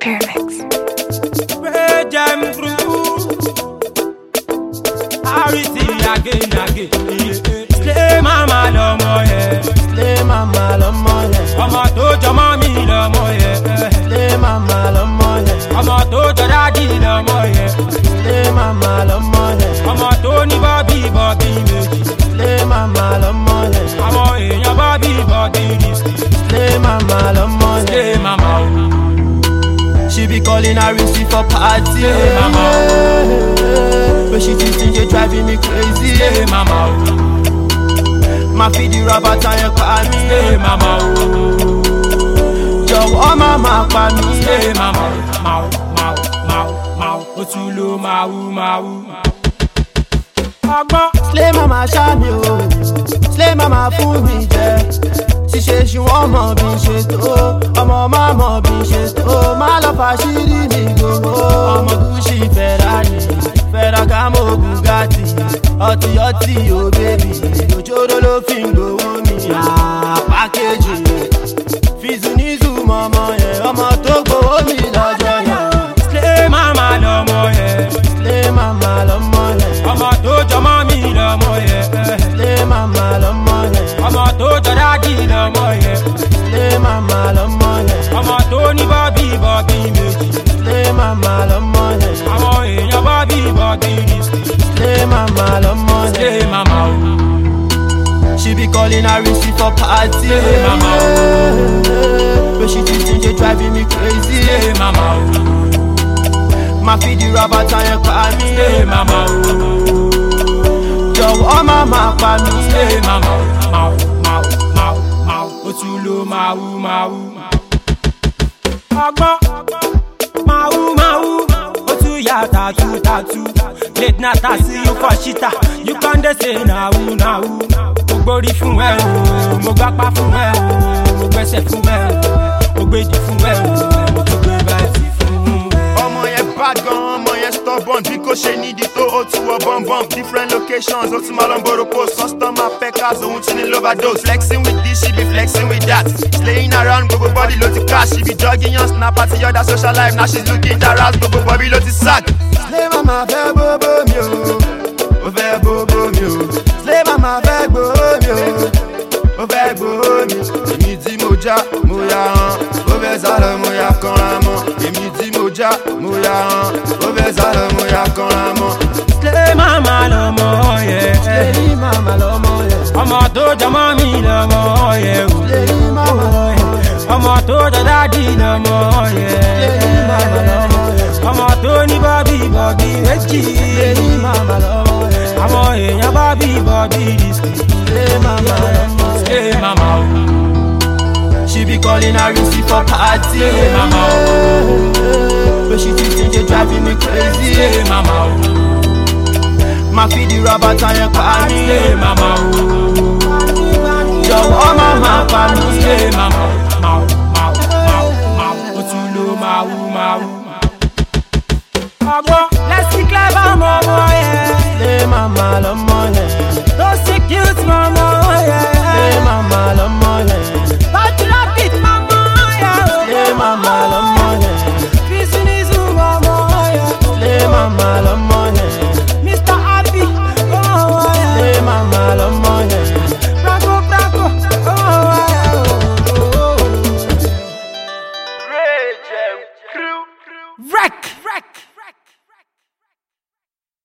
Pyramix. Slay mama lọ́mọ yẹn. Slay mama lọ́mọ yẹn. Ọmọ tó jọmọ mi lọ́mọ yẹn. Slay mama lọ́mọ yẹn. Ọmọ tó jọ dádì lọ́mọ yẹn. Slay mama lọ́mọ yẹn. Ọmọ tó ní bọ́bí méjì. Slay mama lọ́mọ yẹn. Àwọn èèyàn bọ́bí risky. Slay mama lọ́mọ yẹn. Slay mama o. She be calling her Risi for party. Slay mama o. But she just think you driving me crazy. Slay mama o. Ma fi di rubber tire pa mi. Slay mama o. Jọ̀wọ́ mama pa mi. Slay mama o. Mau. Otulo mau. Ọgbọ́n. Slay mama ṣá mi o. Slay mama fún mi jẹ. Ṣíṣe ṣùwọ́n mọ̀ bí n ṣe tó. Ọmọ má mọ̀ bí n ṣe tó. Má lọ fàṣírí mi gbogbo. Ọmọ Gucci Ferrari. Ferragamo Bugatti. Ọtí o baby. Òjòrò ló fi ń gbowó mi. Pákéjì. Fizunizu mọ̀mọ́ yẹn. Ọmọ tó gbowó mi lọ́jọ́ yẹn. Slay mama lọ́mọ yẹn. Slay mama lọ́mọ yẹn. Ọmọ tó jọmọ mi lọ́mọ yẹn. Slay mama lọ́mọ yẹn. Ọmọ tó jọ dádì lọ́mọ yẹn. Slay mama lọ́mọ yẹn. Ọmọ tó ní bọ́bí méjì. Slay mama lọ́mọ yẹn. Àwọn èèyàn bọ́bí risky. Slay mama lọ́mọ yẹn. Slay mama o. She be calling her Risi for party. Slay mama o. But she just think you driving me crazy. Slay mama o. Ma fi di rubber tire pa mi. Slay mama o. Jọ̀wọ́ mama pa mi. Slay mama o. Mau. Otulo mau. Ọgbọ́n. Mau. Otu ya tatu. Late night I see you for shita. You can't say now. Mo gbórí fún ẹ o. Mo gbápá fún ẹ o. Mo gbẹ́sẹ̀ fún ẹ o. Mo gbèdì fún ẹ o. Mo tún gbé báyìí fún ẹ. Ọmọ yẹn bad gan, ọmọ yẹn stubborn. Bí kò ṣe nídìí tó o tún wọ bọ́m̀bọ́m. Different locations, ó tún máa lọ bọ̀rọ̀ post. Customer packers, òun tún ní overdose. Flexing with this, she be flexing with that. Slaying around, gbogbo body ló ti cash. She be jogging on snap àti other social life. Now she's looking harassed, gbogbo body ló ti sack. Slay mama fẹ́ bóbó mi o. Ó fẹ́ bóbó mi o. Slay mama fẹ́ gbowó mi o. Ó fẹ́ gbowó mi. Èmi tí mo já, mo ya hàn. Ó fẹ́ sálọ, mo ya kanra mọ́. Èmi tí mo já, mo ya hàn. Ó fẹ́ sálọ, mo ya kanra mọ́. Slay mama lọ́mọ yẹn. Slay mama lọ́mọ yẹn. Ọmọ tó jọmọ mi lọ́mọ yẹn. Slay mama lọ́mọ yẹn. Ọmọ tó jọ dádì lọ́mọ yẹn. Slay mama lọ́mọ yẹn. Ọmọ tó ní bọ́bí méjì. Slay mama lọ́mọ yẹn. Àwọn èèyàn bọ́bí risky. Slay mama lọ́mọ yẹn. Slay mama o. She be calling her Risi for party. Slay mama o. But she just think you driving me crazy. Slay mama o. Ma fi di rubber tire pa mi. Slay mama o. Jọ̀wọ́ mama pa mi. Slay mama o. Mau. Otulo mau. Ọgbọ́n. Let's see clever mama yẹn. Slay mama lọ́mọ yẹn. Don't see cute mama yẹn. Slay mama lọ́mọ yẹn. Body love it mama yẹn. Slay mama lọ́mọ yẹn. Fizunizu mama yẹn. Slay mama lọ́mọ yẹn. Mr. Happy mama yẹn. Slay mama lọ́mọ yẹn. Branco mama yẹn. Wreck.